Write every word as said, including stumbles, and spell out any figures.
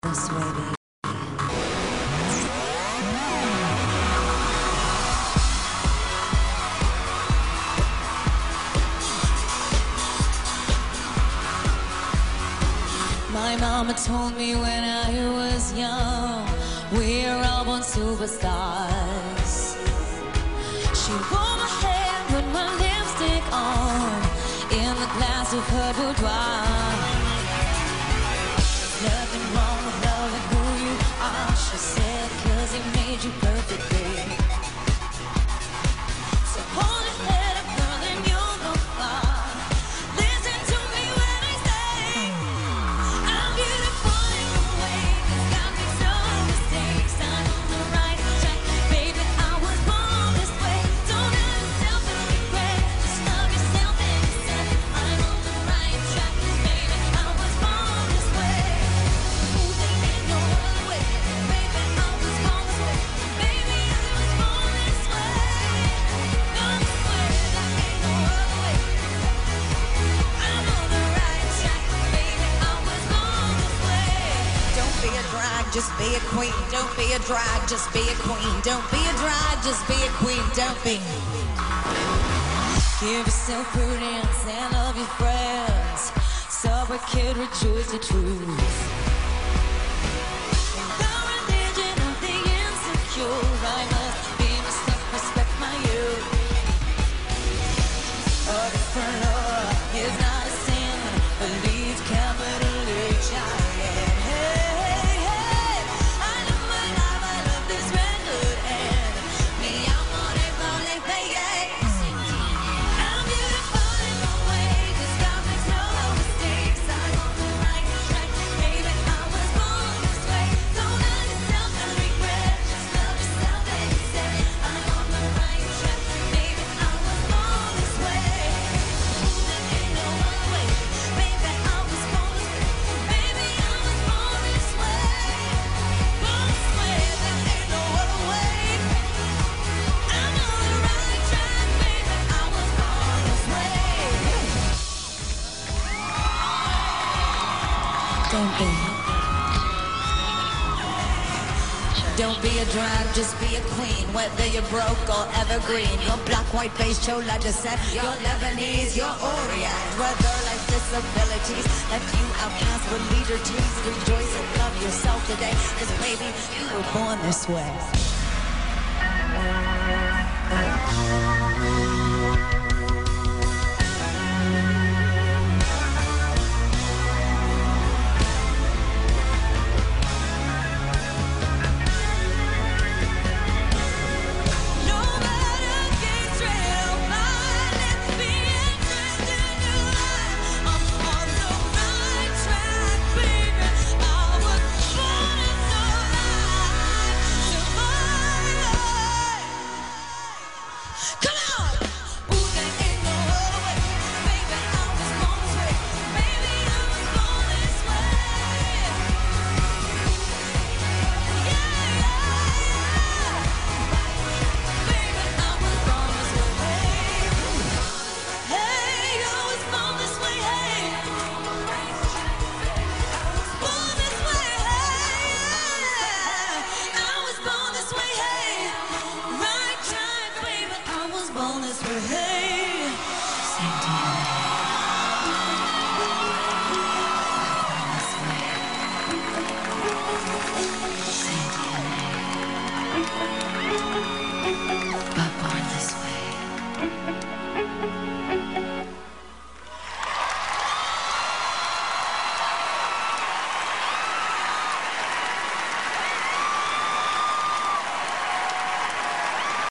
this way, baby. My mama told me when I was young, we're all born superstars. She wore my hair, put my lipstick on, in the glass of her boudoir. Nothing wrong with loving who you are, she said, 'cause he made you perfect, babe. So hold your head up, girl, and you'll go far. Listen to me when I say I'm beautiful in the way that's got me no mistakes. I'm on the right track, baby, I was born this way. Don't have yourself to regret, just love yourself and accept I'm on the right track, baby, I was born this way. Who think ain't no other way, baby, I was born this way. Baby, I was born this way. No swear there ain't no other way. I'm on the right track, baby, I was born this way. Don't be a drag, just be a queen. Don't be a drag, just be a queen. Don't be a drag, just be a queen. Don't be. Give yourself prudence and love your friends. Sober kid, rejoice the truth. The religion of the insecure, I must be myself, respect my youth. A different love is not a sin, believes capital H I N. Hey, hey, I love my life, I love this record, and me, I'm on it, on it, baby. I'm beautiful in the way, this God makes no mistakes. I'm on the right track, baby, I was born this way. Don't have yourself to regret, just love yourself and accept I'm on the right track, baby, I was born this way. There ain't no other way, baby, I was born this way. Baby, I was born this way. Born this way, there ain't no other way. I'm on the right track, baby, I was born this way. Don't be. Don't be a drag, just be a queen. Whether you're broke or evergreen, your black, white, beige, chola descent, your Lebanese, your Orient. Whether life disabilities left you outcast with leader teens, rejoice and love yourself today. 'Cause baby, you were born this way.